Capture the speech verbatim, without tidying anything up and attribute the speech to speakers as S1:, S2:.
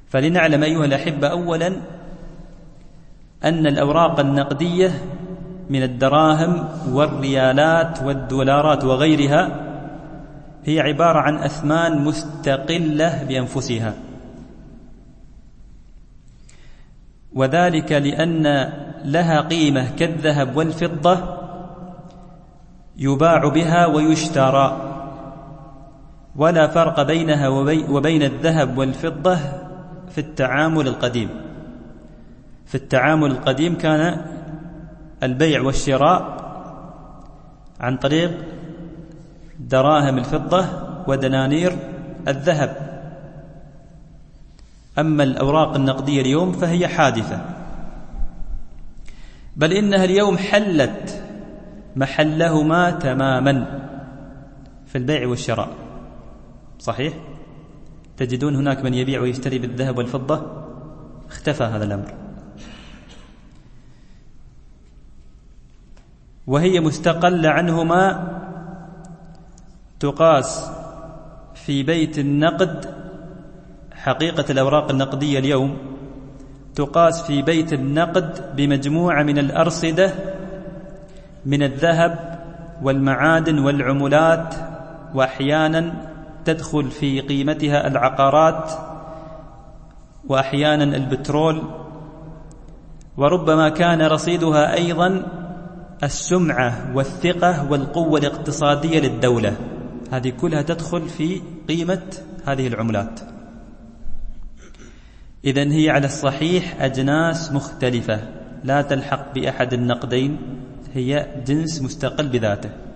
S1: فلنعلم أيها الأحبة أولا أن الأوراق النقدية من الدراهم والريالات والدولارات وغيرها هي عبارة عن أثمان مستقلة بأنفسها، وذلك لأن لها قيمة كالذهب والفضة يباع بها ويشترى، ولا فرق بينها وبين الذهب والفضة في التعامل القديم. في التعامل القديم كان البيع والشراء عن طريق دراهم الفضة ودنانير الذهب. أما الأوراق النقدية اليوم فهي حادثة، بل إنها اليوم حلت محلهما تماما في البيع والشراء. صحيح؟ تجدون هناك من يبيع ويشتري بالذهب والفضة، اختفى هذا الأمر، وهي مستقلة عنهما، تقاس في بيت النقد. حقيقة الأوراق النقدية اليوم تقاس في بيت النقد بمجموعة من الأرصدة من الذهب والمعادن والعملات، وأحيانا تدخل في قيمتها العقارات، وأحيانا البترول، وربما كان رصيدها أيضا السمعة والثقة والقوة الاقتصادية للدولة. هذه كلها تدخل في قيمة هذه العملات. إذن هي على الصحيح أجناس مختلفة لا تلحق بأحد النقدين، هي جنس مستقل بذاته.